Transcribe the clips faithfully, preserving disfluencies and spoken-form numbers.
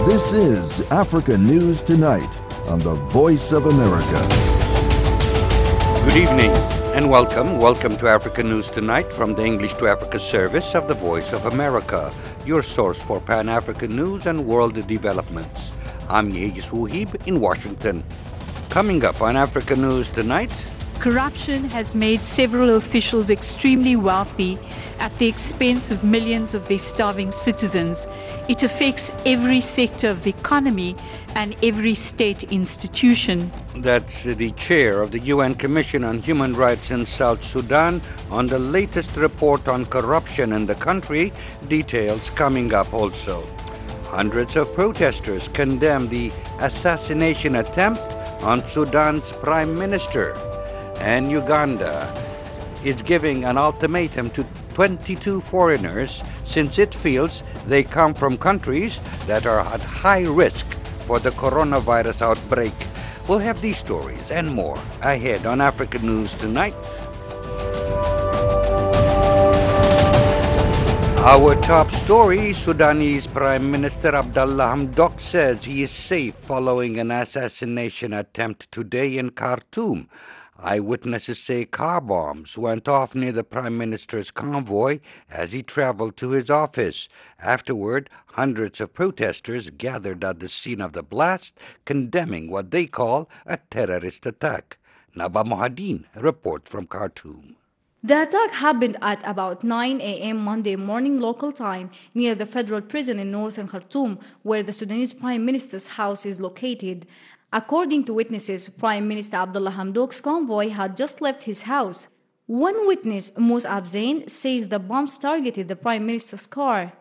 This is Africa News Tonight on the Voice of America. Good evening and welcome. Welcome to Africa News Tonight from the English to Africa service of the Voice of America, your source for Pan-African news and world developments. I'm Yegis Wuhib in Washington. Coming up on Africa News Tonight, corruption has made several officials extremely wealthy at the expense of millions of their starving citizens. It affects every sector of the economy and every state institution. That's the chair of the U N Commission on Human Rights in South Sudan on the latest report on corruption in the country. Details coming up also. Hundreds of protesters condemn the assassination attempt on Sudan's prime minister. And Uganda is giving an ultimatum to twenty-two foreigners since it feels they come from countries that are at high risk for the coronavirus outbreak. We'll have these stories and more ahead on African News Tonight. Our top story, Sudanese Prime Minister Abdallah Hamdok says he is safe following an assassination attempt today in Khartoum. Eyewitnesses say car bombs went off near the Prime Minister's convoy as he traveled to his office. Afterward, hundreds of protesters gathered at the scene of the blast, condemning what they call a terrorist attack. Naba Mohadin reports from Khartoum. The attack happened at about nine a.m. Monday morning local time near the federal prison in northern Khartoum, where the Sudanese Prime Minister's house is located. According to witnesses, Prime Minister Abdallah Hamdok's convoy had just left his house. One witness, Mus'ab Zain, says the bombs targeted the Prime Minister's car.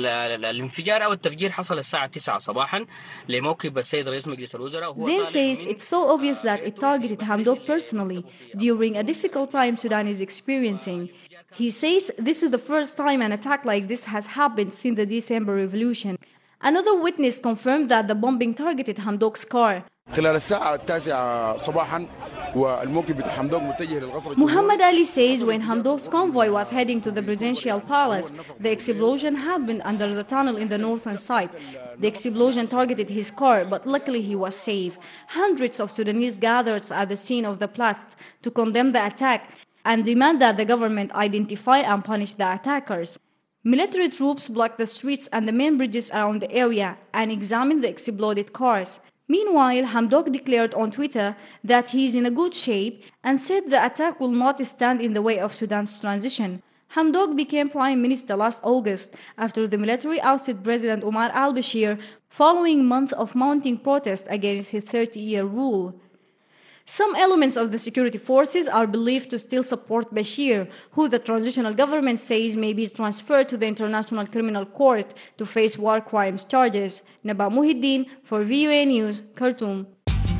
الانفجار أو التفجير حصل الساعة تسعة صباحا لموكب السيد رئيس مجلس الوزراء. Zain says it's so obvious that it targeted Hamdok personally during a difficult time Sudan is experiencing. He says this is the first time an attack like this has happened since the December revolution. Another witness confirmed that the bombing targeted Hamdok's car. خلال الساعة التاسعة صباحا والموكب بتاع حمدوك متجه للقصر. Muhammad Ali says when Hamdok's convoy was heading to the presidential palace, the explosion happened under the tunnel in the northern side. The explosion targeted his car, but luckily he was safe. Hundreds of Sudanese gathered at the scene of the blast to condemn the attack and demand that the government identify and punish the attackers. Military troops blocked the streets and the main bridges around the area and examined the exploded cars. Meanwhile, Hamdok declared on Twitter that he is in a good shape and said the attack will not stand in the way of Sudan's transition. Hamdok became prime minister last August after the military ousted President Omar al-Bashir following months of mounting protest against his thirty-year rule. Some elements of the security forces are believed to still support Bashir, who the transitional government says may be transferred to the International Criminal Court to face war crimes charges. Naba Muhiddin for V U A News, Khartoum.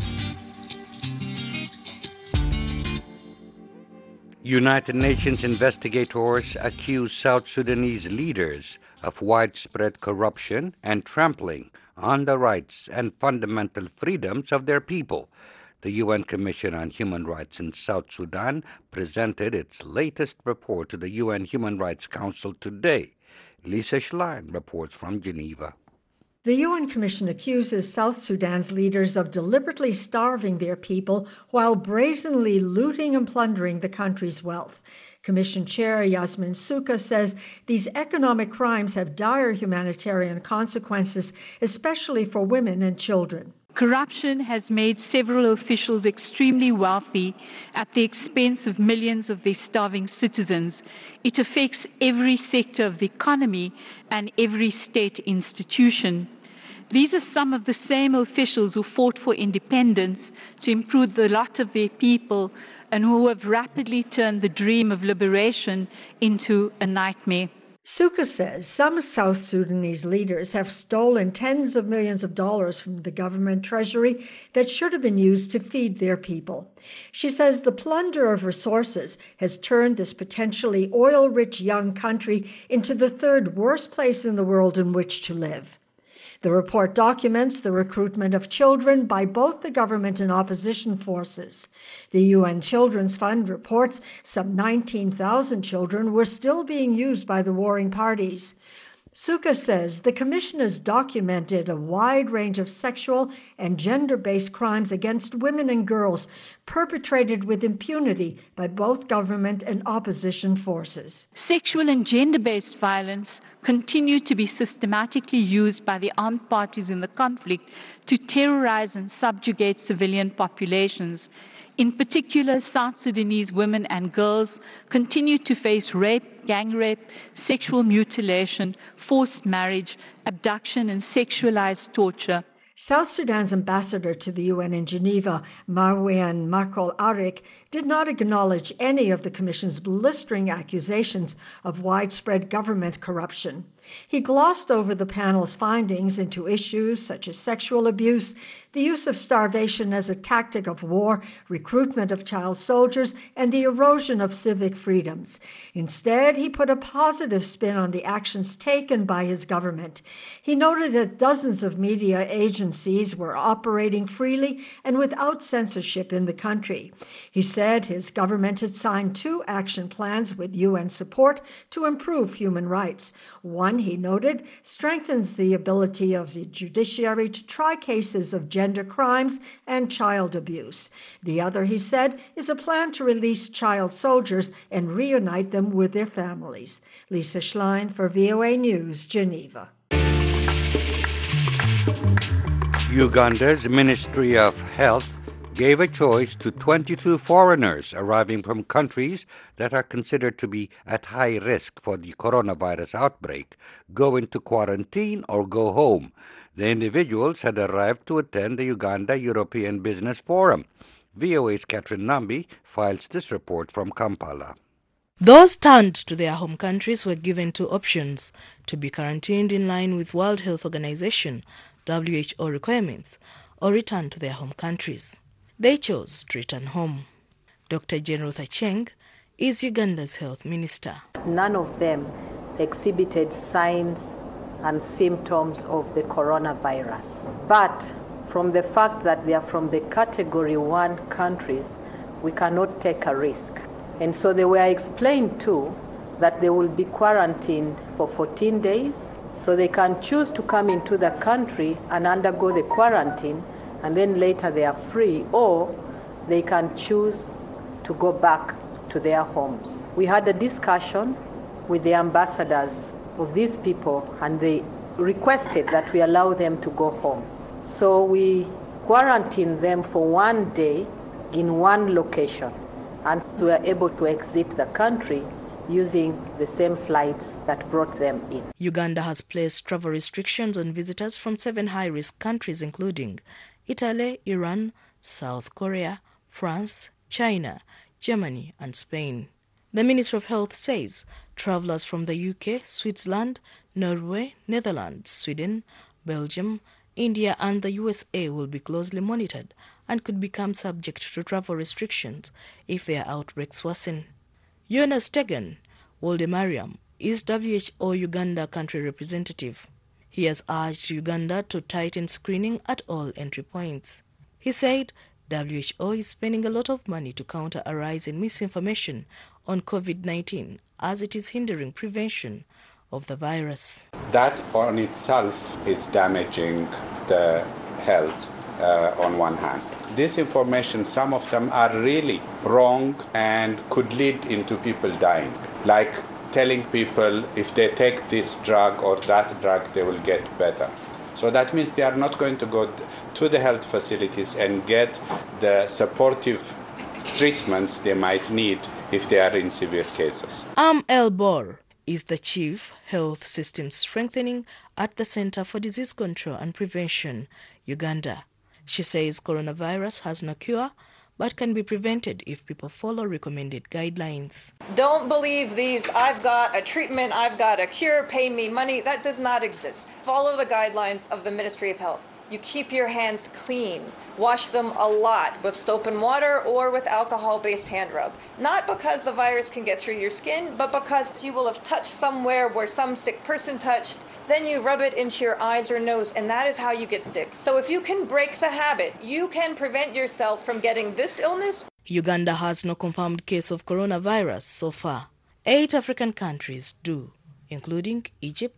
United Nations investigators accuse South Sudanese leaders of widespread corruption and trampling on the rights and fundamental freedoms of their people. The U N Commission on Human Rights in South Sudan presented its latest report to the U N Human Rights Council today. Lisa Schlein reports from Geneva. The U N Commission accuses South Sudan's leaders of deliberately starving their people while brazenly looting and plundering the country's wealth. Commission Chair Yasmin Souka says these economic crimes have dire humanitarian consequences, especially for women and children. Corruption has made several officials extremely wealthy at the expense of millions of their starving citizens. It affects every sector of the economy and every state institution. These are some of the same officials who fought for independence to improve the lot of their people and who have rapidly turned the dream of liberation into a nightmare. Souka says some South Sudanese leaders have stolen tens of millions of dollars from the government treasury that should have been used to feed their people. She says the plunder of resources has turned this potentially oil-rich young country into the third worst place in the world in which to live. The report documents the recruitment of children by both the government and opposition forces. The U N Children's Fund reports some nineteen thousand children were still being used by the warring parties. Suka says the commission has documented a wide range of sexual and gender-based crimes against women and girls perpetrated with impunity by both government and opposition forces. Sexual and gender-based violence continue to be systematically used by the armed parties in the conflict to terrorize and subjugate civilian populations. In particular, South Sudanese women and girls continue to face rape, gang rape, sexual mutilation, forced marriage, abduction, and sexualized torture. South Sudan's ambassador to the U N in Geneva, Marwan Makol Arik, did not acknowledge any of the Commission's blistering accusations of widespread government corruption. He glossed over the panel's findings into issues such as sexual abuse, the use of starvation as a tactic of war, recruitment of child soldiers, and the erosion of civic freedoms. Instead, he put a positive spin on the actions taken by his government. He noted that dozens of media agencies were operating freely and without censorship in the country. He said his government had signed two action plans with U N support to improve human rights. One, he noted, strengthens the ability of the judiciary to try cases of gender crimes and child abuse. The other, he said, is a plan to release child soldiers and reunite them with their families. Lisa Schlein for V O A News, Geneva. Uganda's Ministry of Health gave a choice to twenty-two foreigners arriving from countries that are considered to be at high risk for the coronavirus outbreak: go into quarantine or go home. The individuals had arrived to attend the Uganda European Business Forum. V O A's Catherine Nambi files this report from Kampala. Those turned to their home countries were given two options: to be quarantined in line with World Health Organization W H O requirements, or return to their home countries. They chose to return home. Doctor Jane Ruth Acheng is Uganda's health minister. None of them exhibited signs and symptoms of the coronavirus. But from the fact that they are from the category one countries, we cannot take a risk. And so they were explained too that they will be quarantined for fourteen days, so they can choose to come into the country and undergo the quarantine, and then later they are free, or they can choose to go back to their homes. We had a discussion with the ambassadors of these people, and they requested that we allow them to go home. So we quarantined them for one day in one location, and we were able to exit the country using the same flights that brought them in. Uganda has placed travel restrictions on visitors from seven high-risk countries, including Italy, Iran, South Korea, France, China, Germany, and Spain. The Ministry of Health says travelers from the U K, Switzerland, Norway, Netherlands, Sweden, Belgium, India, and the U S A will be closely monitored and could become subject to travel restrictions if their outbreaks worsen. Jonas Tegan Woldemariam is W H O Uganda country representative. He has urged Uganda to tighten screening at all entry points. He said W H O is spending a lot of money to counter a rise in misinformation on COVID nineteen, as it is hindering prevention of the virus. That on itself is damaging the health uh, on one hand. This information, some of them are really wrong and could lead into people dying, like telling people if they take this drug or that drug, they will get better. So that means they are not going to go to the health facilities and get the supportive treatments they might need if they are in severe cases. Am Elbor is the Chief Health Systems Strengthening at the Center for Disease Control and Prevention, Uganda. She says coronavirus has no cure, but can be prevented if people follow recommended guidelines. Don't believe these, I've got a treatment, I've got a cure, pay me money. That does not exist. Follow the guidelines of the Ministry of Health. You keep your hands clean. Wash them a lot with soap and water or with alcohol-based hand rub. Not because the virus can get through your skin, but because you will have touched somewhere where some sick person touched. Then you rub it into your eyes or nose, and that is how you get sick. So if you can break the habit, you can prevent yourself from getting this illness. Uganda has no confirmed case of coronavirus so far. Eight African countries do, including Egypt,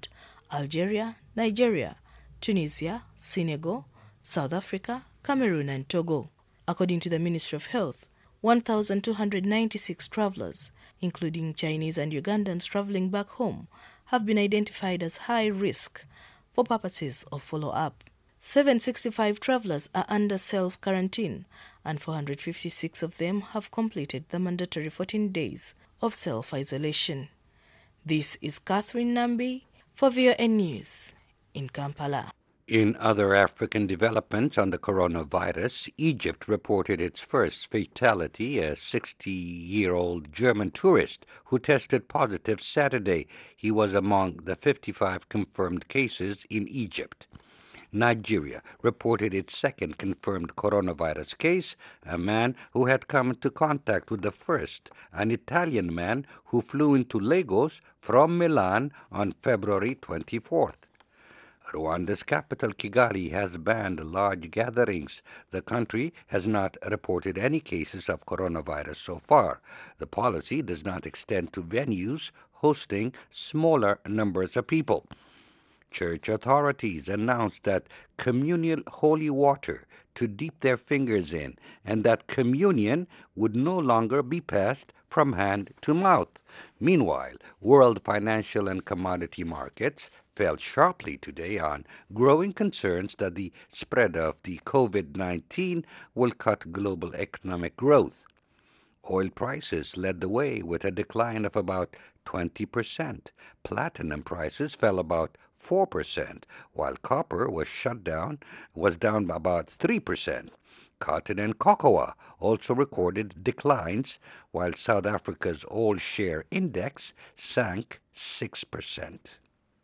Algeria, Nigeria, Tunisia, Senegal, South Africa, Cameroon and Togo. According to the Ministry of Health, one thousand two hundred ninety-six travelers, including Chinese and Ugandans traveling back home, have been identified as high risk for purposes of follow-up. seven hundred sixty-five travelers are under self-quarantine and four hundred fifty-six of them have completed the mandatory fourteen days of self-isolation. This is Catherine Nambi for V O N News in Kampala. In other African developments on the coronavirus, Egypt reported its first fatality, a sixty-year-old German tourist who tested positive Saturday. He was among the fifty-five confirmed cases in Egypt. Nigeria reported its second confirmed coronavirus case, a man who had come into contact with the first, an Italian man who flew into Lagos from Milan on February twenty-fourth. Rwanda's capital, Kigali, has banned large gatherings. The country has not reported any cases of coronavirus so far. The policy does not extend to venues hosting smaller numbers of people. Church authorities announced that communal holy water to dip their fingers in and that communion would no longer be passed from hand to mouth. Meanwhile, world financial and commodity markets fell sharply today on growing concerns that the spread of the COVID nineteen will cut global economic growth. Oil prices led the way with a decline of about twenty percent. Platinum prices fell about four percent, while copper was shut down, was down about three percent. Cotton and cocoa also recorded declines, while South Africa's all-share index sank six percent.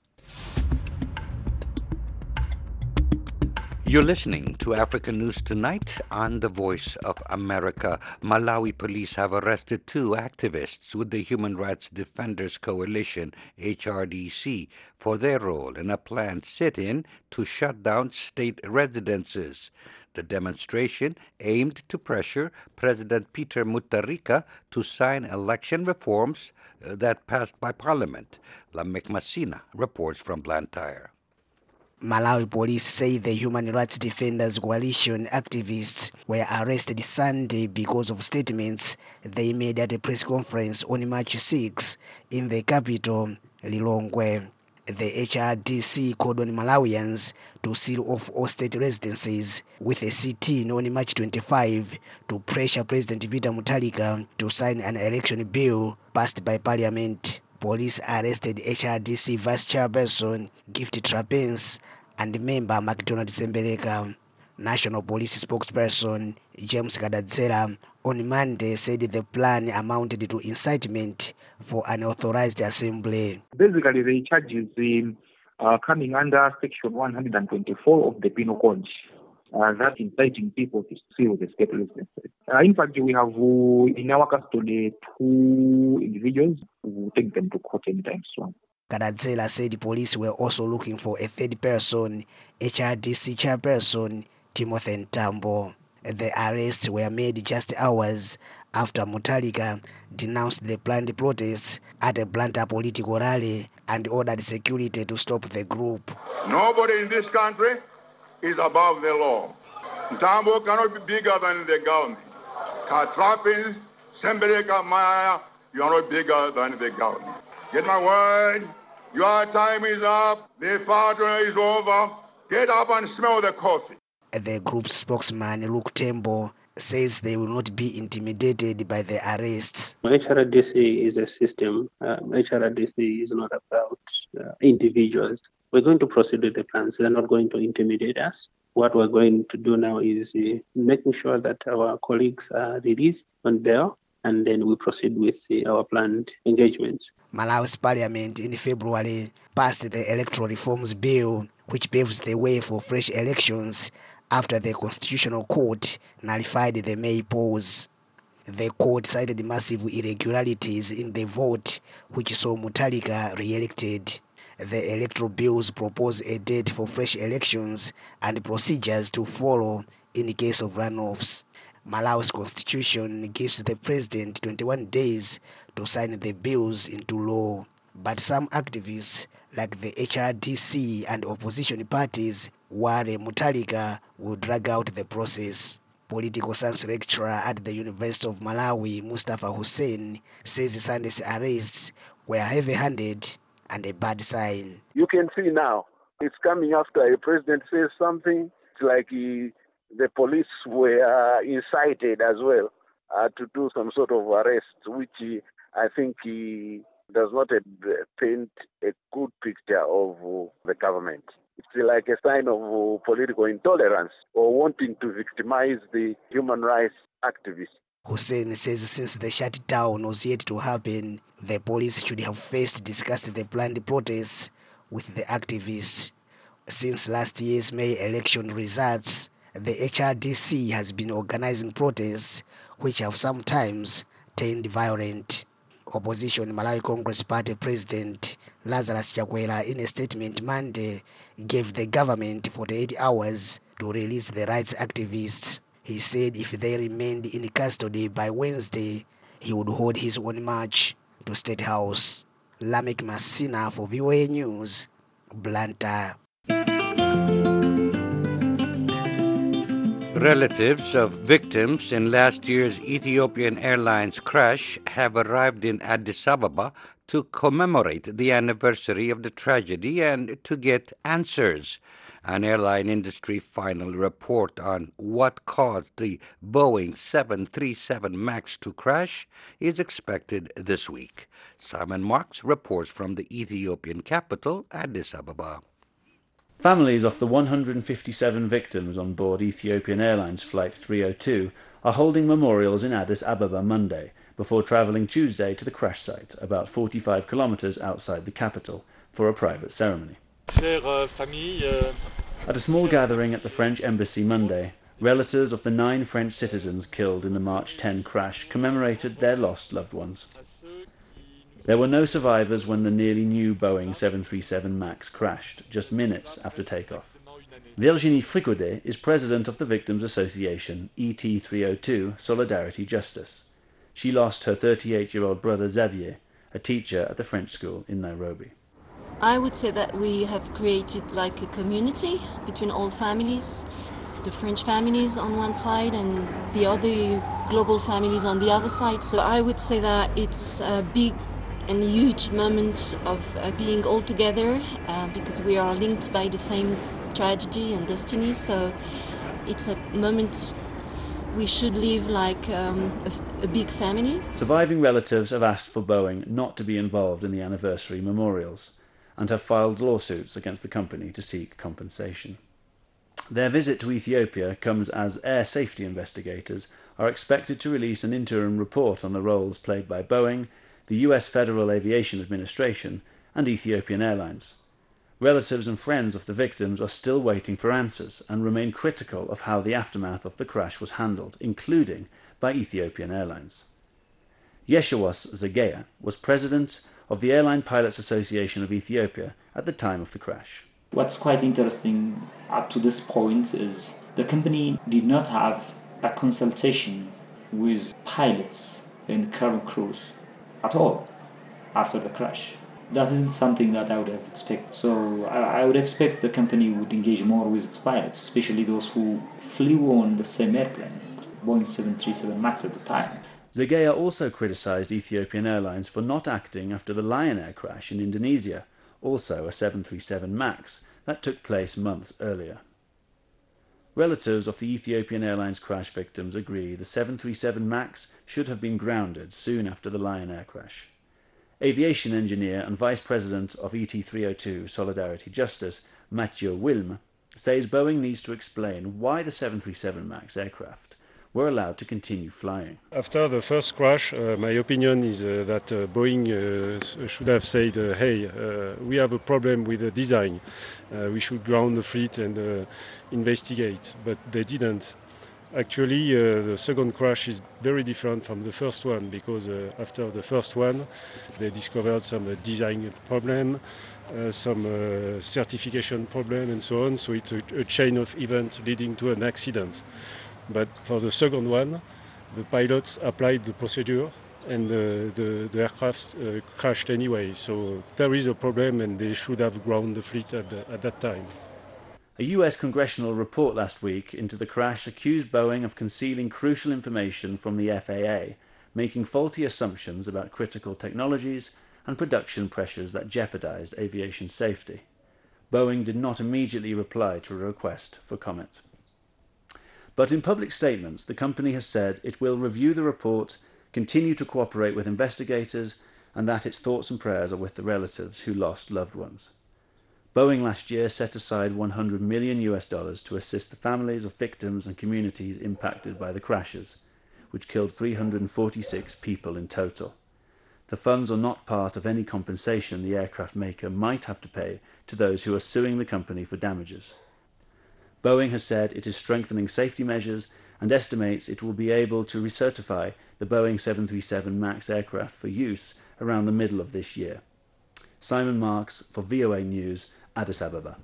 You're listening to African News Tonight on The Voice of America. Malawi police have arrested two activists with the Human Rights Defenders Coalition, H R D C, for their role in a planned sit-in to shut down state residences. The demonstration aimed to pressure President Peter Mutharika to sign election reforms uh, that passed by Parliament. Lamek Masina reports from Blantyre. Malawi police say the Human Rights Defenders Coalition activists were arrested Sunday because of statements they made at a press conference on March sixth in the capital, Lilongwe. The H R D C called on Malawians to seal off all state residences with a sit-in on March twenty-fifth to pressure President Peter Mutharika to sign an election bill passed by Parliament. Police arrested H R D C Vice Chairperson Gift Trapens and member McDonald Sembeleka. National Police spokesperson James Kadadzera on Monday said the plan amounted to incitement for an unauthorized assembly. Basically, the charges in, uh, coming under Section one hundred twenty-four of the Penal Code, uh, that inciting people to seal the state residences. Uh, in fact, we have uh, in our custody two individuals who will take them to court anytime soon. Kadadzela said police were also looking for a third person, H R D C chairperson Timothy Ntambo. The arrests were made just hours after Mutharika denounced the planned protests at a Blantyre political rally and ordered security to stop the group. Nobody in this country is above the law. Ntambo cannot be bigger than the government. Katrapins, Sembeleka, Maya, you are not bigger than the government. Get my word, your time is up, the party is over, get up and smell the coffee. The group's spokesman, Luke Tembo, says they will not be intimidated by the arrests. H R D C is a system. Uh, H R D C is not about uh, individuals. We're going to proceed with the plans. They're not going to intimidate us. What we're going to do now is uh, making sure that our colleagues are released on bail, and then we proceed with uh, our planned engagements. Malawi's parliament in February passed the Electoral Reforms Bill, which paves the way for fresh elections after the Constitutional Court nullified the May pause. The court cited massive irregularities in the vote, which saw Mutharika re-elected. The electoral bills propose a date for fresh elections and procedures to follow in case of runoffs. Malawi's constitution gives the president twenty-one days to sign the bills into law, but some activists like the H R D C and opposition parties, Ware Mutalika will drag out the process. Political science lecturer at the University of Malawi, Mustafa Hussein, says Sunday's arrests were heavy-handed and a bad sign. You can see now, it's coming after a president says something. It's like he, the police were incited as well uh, to do some sort of arrest, which he, I think he does not uh, paint a good picture of uh, the government. It's like a sign of uh, political intolerance or wanting to victimize the human rights activists. Hussein says since the shutdown was yet to happen, the police should have first discussed the planned protests with the activists. Since last year's May election results, the H R D C has been organizing protests which have sometimes turned violent. Opposition Malawi Congress Party President Lazarus Chakwera, in a statement Monday, gave the government forty-eight hours to release the rights activists. He said if they remained in custody by Wednesday, he would hold his own march to State House. Lamek Masina for V O A News, Blantyre. Relatives of victims in last year's Ethiopian Airlines crash have arrived in Addis Ababa to commemorate the anniversary of the tragedy and to get answers. An airline industry final report on what caused the Boeing seven thirty-seven MAX to crash is expected this week. Simon Marks reports from the Ethiopian capital, Addis Ababa. Families of the one hundred fifty-seven victims on board Ethiopian Airlines Flight three oh two are holding memorials in Addis Ababa Monday, before travelling Tuesday to the crash site, about forty-five kilometres outside the capital, for a private ceremony. At a small gathering at the French Embassy Monday, relatives of the nine French citizens killed in the March tenth crash commemorated their lost loved ones. There were no survivors when the nearly new Boeing seven thirty-seven MAX crashed, just minutes after takeoff. Virginie Fricaudet is president of the Victims Association E T three oh two Solidarity Justice. She lost her thirty-eight-year-old brother Xavier, a teacher at the French school in Nairobi. I would say that we have created like a community between all families, the French families on one side and the other global families on the other side. So I would say that it's a big and huge moment of uh, being all together uh, because we are linked by the same tragedy and destiny. So it's a moment we should live like um, a, a big family. Surviving relatives have asked for Boeing not to be involved in the anniversary memorials and have filed lawsuits against the company to seek compensation. Their visit to Ethiopia comes as air safety investigators are expected to release an interim report on the roles played by Boeing, the U S Federal Aviation Administration, and Ethiopian Airlines. Relatives and friends of the victims are still waiting for answers and remain critical of how the aftermath of the crash was handled, including by Ethiopian Airlines. Yeshawas Zageya was president of the Airline Pilots Association of Ethiopia at the time of the crash. What's quite interesting up to this point is the company did not have a consultation with pilots and cabin crews at all after the crash. That isn't something that I would have expected. So I, I would expect the company would engage more with its pilots, especially those who flew on the same airplane, Boeing seven thirty-seven MAX at the time. Zageya also criticised Ethiopian Airlines for not acting after the Lion Air crash in Indonesia, also a seven thirty-seven MAX, that took place months earlier. Relatives of the Ethiopian Airlines crash victims agree the seven thirty-seven MAX should have been grounded soon after the Lion Air crash. Aviation engineer and vice president of E T three oh two Solidarity Justice, Mathieu Wilm, says Boeing needs to explain why the seven thirty-seven MAX aircraft were allowed to continue flying. After the first crash, uh, my opinion is uh, that uh, Boeing uh, should have said, uh, hey, uh, we have a problem with the design. Uh, we should ground the fleet and uh, investigate, but they didn't. Actually, uh, the second crash is very different from the first one because uh, after the first one, they discovered some uh, design problem, uh, some uh, certification problem and so on. So it's a, a chain of events leading to an accident. But for the second one, the pilots applied the procedure and the, the, the aircraft uh, crashed anyway. So there is a problem, and they should have grounded the fleet at, the, at that time. A U S congressional report last week into the crash accused Boeing of concealing crucial information from the F A A, making faulty assumptions about critical technologies and production pressures that jeopardized aviation safety. Boeing did not immediately reply to a request for comment. But in public statements, the company has said it will review the report, continue to cooperate with investigators, and that its thoughts and prayers are with the relatives who lost loved ones. Boeing last year set aside one hundred million US dollars to assist the families of victims and communities impacted by the crashes, which killed three hundred forty-six people in total. The funds are not part of any compensation the aircraft maker might have to pay to those who are suing the company for damages. Boeing has said it is strengthening safety measures and estimates it will be able to recertify the Boeing seven thirty-seven MAX aircraft for use around the middle of this year. Simon Marks for V O A News, Addis Ababa.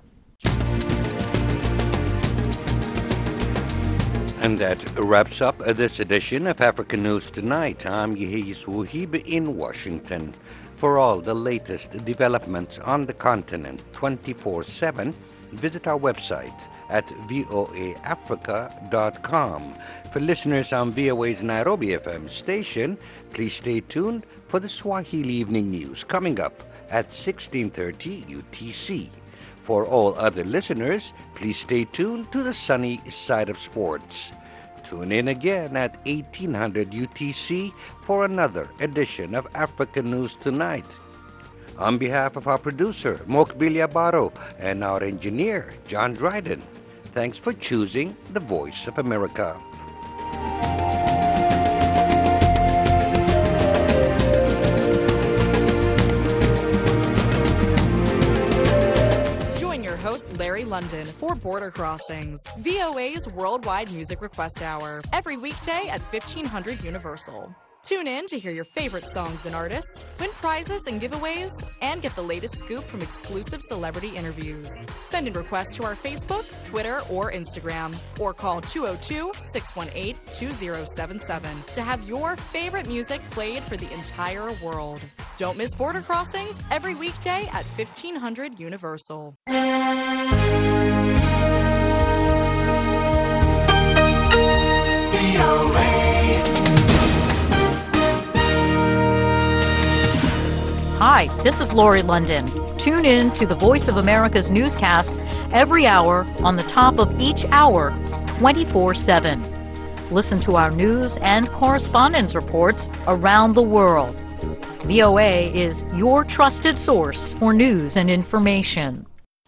And that wraps up this edition of African News Tonight. I'm Yehis Wuhib in Washington. For all the latest developments on the continent twenty-four seven, visit our website at voa africa dot com. For listeners on V O A's Nairobi F M station, please stay tuned for the Swahili Evening News coming up at sixteen thirty U T C. For all other listeners, please stay tuned to the sunny side of sports. Tune in again at eighteen hundred U T C for another edition of African News Tonight. On behalf of our producer, Mokbilia Baro, and our engineer, John Dryden, thanks for choosing the Voice of America. Host Larry London for Border Crossings, V O A's worldwide music request hour, every weekday at fifteen hundred Universal. Tune in to hear your favorite songs and artists, win prizes and giveaways, and get the latest scoop from exclusive celebrity interviews. Send in requests to our Facebook, Twitter, or Instagram, or call two oh two, six one eight, two oh seven seven to have your favorite music played for the entire world. Don't miss Border Crossings every weekday at fifteen hundred Universal. Hi, this is Lori London. Tune in to the Voice of America's newscasts every hour on the top of each hour, twenty-four seven. Listen to our news and correspondence reports around the world. V O A is your trusted source for news and information.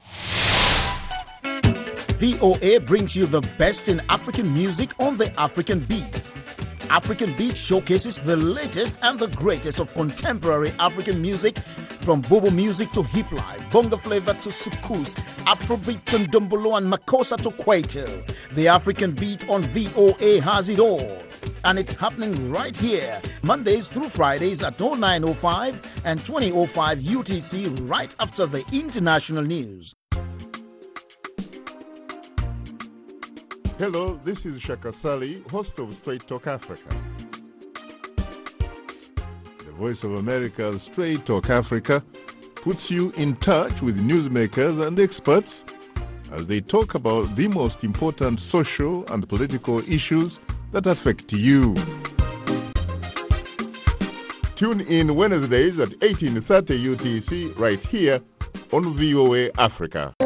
V O A brings you the best in African music on the African Beat. African Beat showcases the latest and the greatest of contemporary African music, from bobo music to hip life, bongo flavor to soukous, Afrobeat to ndombolo and makossa to kwaito. The African Beat on V O A has it all. And it's happening right here, Mondays through Fridays at oh nine oh five and twenty oh five U T C, right after the international news. Hello, this is Shaka Sali, host of Straight Talk Africa. The Voice of America's Straight Talk Africa puts you in touch with newsmakers and experts as they talk about the most important social and political issues that affect you. Tune in Wednesdays at eighteen thirty U T C right here on V O A Africa.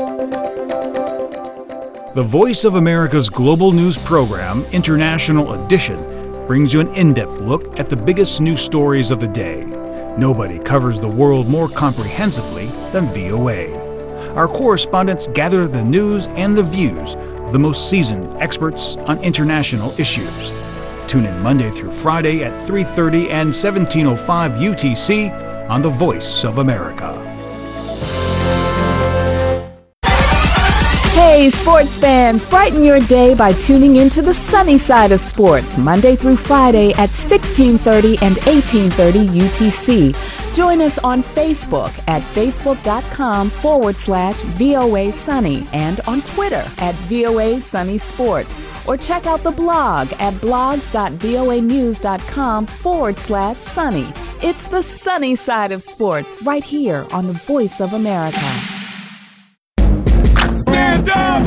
The Voice of America's global news program, International Edition, brings you an in-depth look at the biggest news stories of the day. Nobody covers the world more comprehensively than V O A. Our correspondents gather the news and the views of the most seasoned experts on international issues. Tune in Monday through Friday at three thirty and seventeen oh five U T C on The Voice of America. Hey, Hey, sports fans, brighten your day by tuning into the sunny side of sports, Monday through Friday at sixteen thirty and eighteen thirty U T C. Join us on Facebook at facebook.com forward slash VOA Sunny and on Twitter at VOA Sunny Sports. Or check out the blog at blogs.voanews.com forward slash sunny. It's the sunny side of sports right here on the Voice of America. Stand up!